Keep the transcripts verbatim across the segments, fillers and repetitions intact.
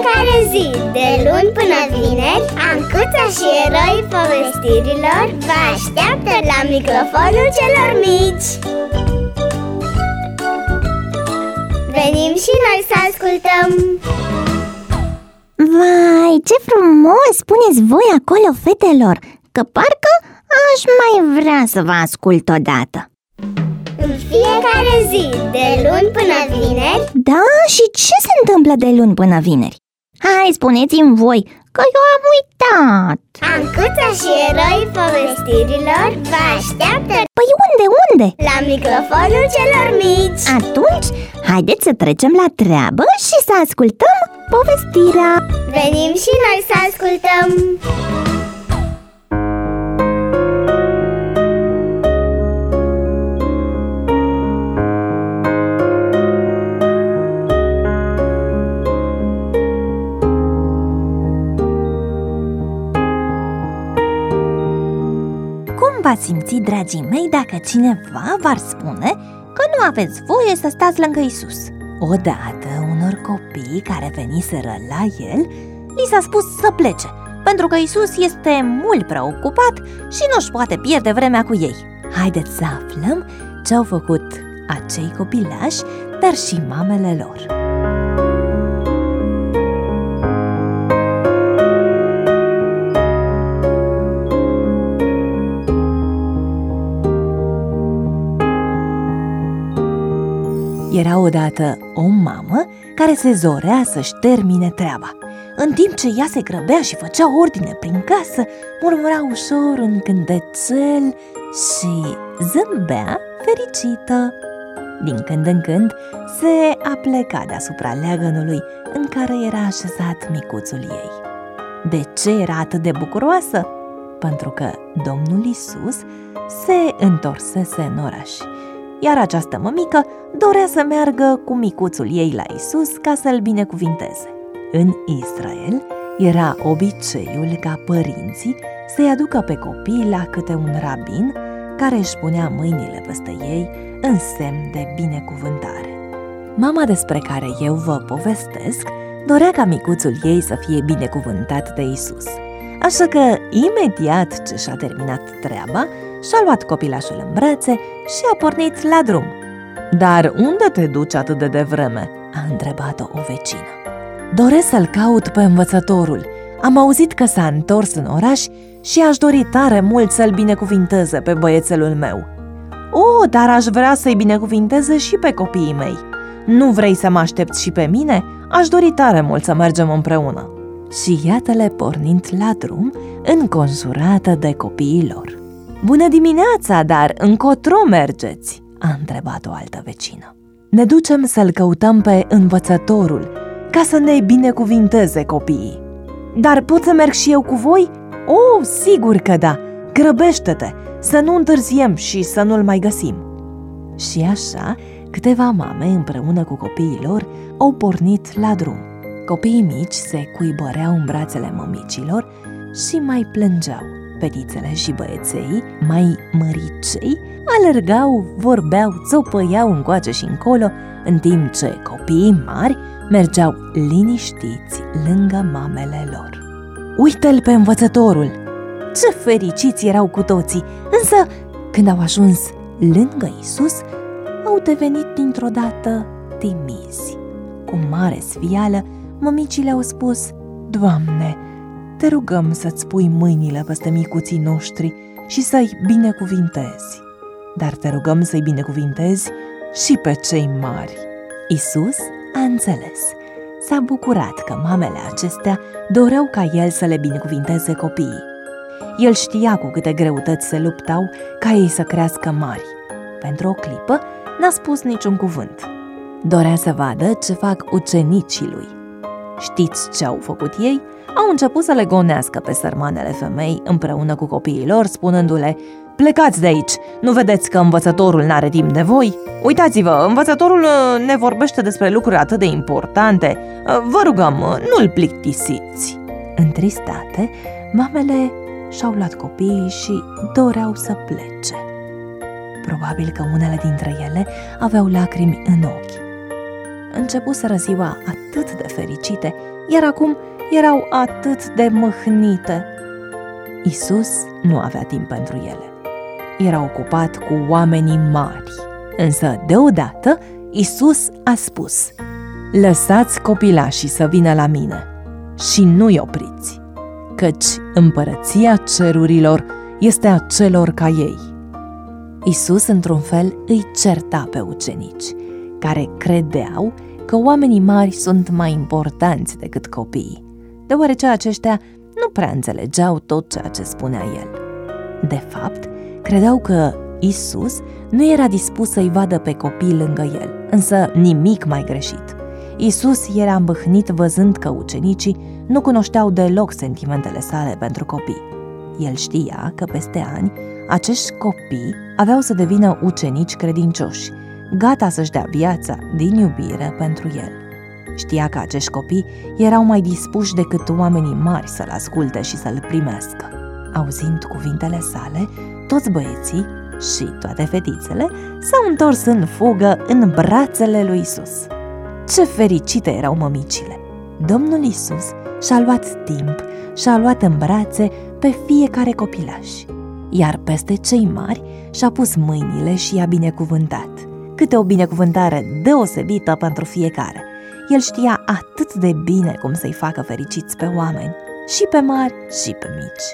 fiecare zi, de luni până vineri, Ancuța și eroii povestirilor vă așteaptă la microfonul celor mici. Venim și noi să ascultăm! Vai, ce frumos spuneți voi acolo, fetelor, că parcă aș mai vrea să vă ascult odată. În fiecare zi, de luni până vineri. Da? Și ce se întâmplă de luni până vineri? Hai, spuneți-mi voi, că eu am uitat. Ancuța și eroii povestirilor vă așteaptă. Păi unde, unde? La microfonul celor mici. Atunci, haideți să trecem la treabă și să ascultăm povestirea. Venim și noi să ascultăm. V-ați simți, dragii mei, dacă cineva v-ar spune că nu aveți voie să stați lângă Isus? Odată, unor copii care veniseră la el, li s-a spus să plece, pentru că Isus este mult prea ocupat și nu-și poate pierde vremea cu ei. Haideți să aflăm ce au făcut acei copilași, dar și mamele lor. Era odată o mamă care se zorea să-și termine treaba. În timp ce ea se grăbea și făcea ordine prin casă, murmura ușor un cântețel și zâmbea fericită. Din când în când se apleca deasupra leagănului în care era așezat micuțul ei. De ce era atât de bucuroasă? Pentru că Domnul Isus se întorsese în oraș, iar această mămică dorea să meargă cu micuțul ei la Isus ca să-l binecuvinteze. În Israel era obiceiul ca părinții să-i aducă pe copii la câte un rabin care își punea mâinile peste ei în semn de binecuvântare. Mama despre care eu vă povestesc dorea ca micuțul ei să fie binecuvântat de Isus. Așa că, imediat ce și-a terminat treaba, și-a luat copilașul în brațe și a pornit la drum. Dar unde te duci atât de devreme?" a întrebat-o o vecină. Doresc să-l caut pe învățătorul. Am auzit că s-a întors în oraș și aș dori tare mult să-l binecuvinteze pe băiețelul meu." O, dar aș vrea să-i binecuvinteze și pe copiii mei. Nu vrei să mă aștepți și pe mine? Aș dori tare mult să mergem împreună." Și iată-le pornind la drum, înconjurată de copiii lor. Bună dimineața, dar încotro mergeți?" a întrebat o altă vecină. Ne ducem să-l căutăm pe învățătorul, ca să ne binecuvinteze copiii. Dar pot să merg și eu cu voi? O, sigur că da! Grăbește-te, să nu întârziem și să nu-l mai găsim." Și așa, câteva mame împreună cu copiii lor au pornit la drum. Copiii mici se cuibăreau în brațele mămicilor și mai plângeau. Fetițele și băieței, mai măricei, alergau, vorbeau, țopăiau încoace și încolo, în timp ce copiii mari mergeau liniștiți lângă mamele lor. Uite-l pe învățătorul! Ce fericiți erau cu toții! Însă, când au ajuns lângă Isus, au devenit dintr-o dată timizi. Cu mare sfială, mămicile au spus: Doamne, te rugăm să-ți pui mâinile peste micuții noștri și să-i binecuvintezi. Dar te rugăm să-i binecuvintezi și pe cei mari." Isus a înțeles. S-a bucurat că mamele acestea doreau ca el să le binecuvinteze copiii. El știa cu câte greutăți se luptau ca ei să crească mari. Pentru o clipă n-a spus niciun cuvânt. Dorea să vadă ce fac ucenicii lui. Știți ce au făcut ei? Au început să le gonească pe sărmanele femei împreună cu copiii lor, spunându-le: Plecați de aici, nu vedeți că învățătorul n-are timp de voi? Uitați-vă, învățătorul ne vorbește despre lucruri atât de importante. Vă rugăm, nu-l plictisiți." Întristate, mamele și-au luat copiii și doreau să plece. Probabil că unele dintre ele aveau lacrimi în ochi. Începuseră ziua atât de fericite iar acum erau atât de mâhnite. Iisus nu avea timp pentru ele. Era ocupat cu oamenii mari. Însă, deodată, Iisus a spus: lăsați copilașii să vină la mine și nu-i opriți, căci împărăția cerurilor este a celor ca ei. Iisus, într-un fel, îi certa pe ucenici, care credeau că oamenii mari sunt mai importanți decât copiii, deoarece aceștia nu prea înțelegeau tot ceea ce spunea el. De fapt, credeau că Iisus nu era dispus să-i vadă pe copii lângă el, însă nimic mai greșit. Iisus era îmbâhnit văzând că ucenicii nu cunoșteau deloc sentimentele sale pentru copii. El știa că peste ani acești copii aveau să devină ucenici credincioși, gata să-și dea viața din iubire pentru el. Știa că acești copii erau mai dispuși decât oamenii mari să-l asculte și să-l primească. Auzind cuvintele sale, toți băieții și toate fetițele s-au întors în fugă în brațele lui Iisus. Ce fericite erau mămicile! Domnul Iisus și-a luat timp și-a luat în brațe pe fiecare copilaș, iar peste cei mari și-a pus mâinile și i-a binecuvântat. Câte o binecuvântare deosebită pentru fiecare! El știa atât de bine cum să-i facă fericiți pe oameni, și pe mari și pe mici.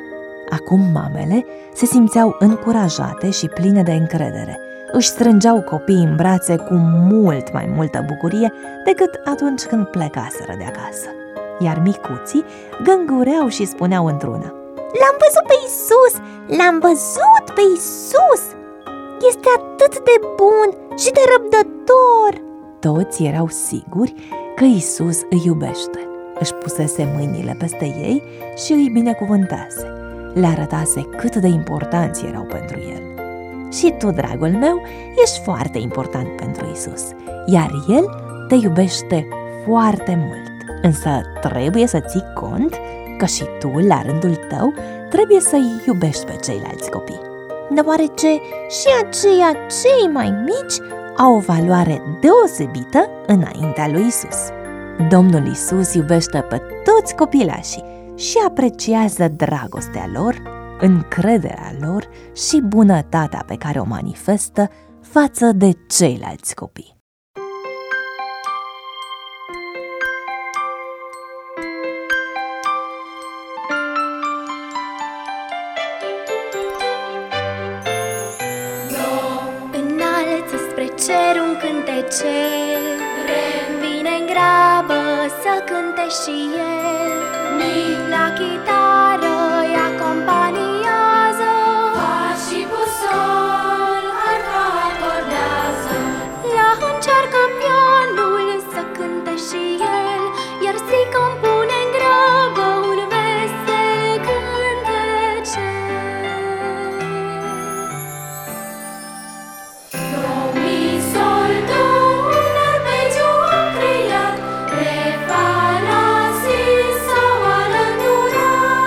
Acum mamele se simțeau încurajate și pline de încredere. Își strângeau copiii în brațe cu mult mai multă bucurie decât atunci când plecaseră de acasă. Iar micuții gângureau și spuneau într-una: l-am văzut pe Iisus! L-am văzut pe Iisus! Este atât de bun și de răbdător! Toți erau siguri că Iisus îi iubește. Își pusese mâinile peste ei și îi binecuvântase. Le arătase cât de importanți erau pentru el. Și tu, dragul meu, ești foarte important pentru Iisus, iar El te iubește foarte mult. Însă trebuie să ții cont că și tu, la rândul tău, trebuie să-i iubești pe ceilalți copii, deoarece și aceia cei mai mici au o valoare deosebită înaintea lui Iisus. Domnul Iisus iubește pe toți copilașii și apreciază dragostea lor, încrederea lor și bunătatea pe care o manifestă față de ceilalți copii. Înalță spre cer un cântecel, vine în grabă să cânte și el. La chitară îi acompaniază, fa și cu sol arfa acordează. La încearcă pianul să cânte și el, iar zi compune în grabă un vesel cântecel. Do, mi, sol, do, un arpegiu încheiat, re, fa, la, si, sau alăturat.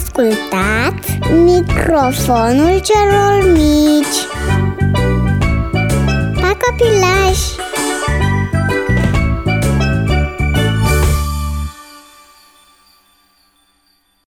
ascultat Microfonul celor mici. Pa, copilași!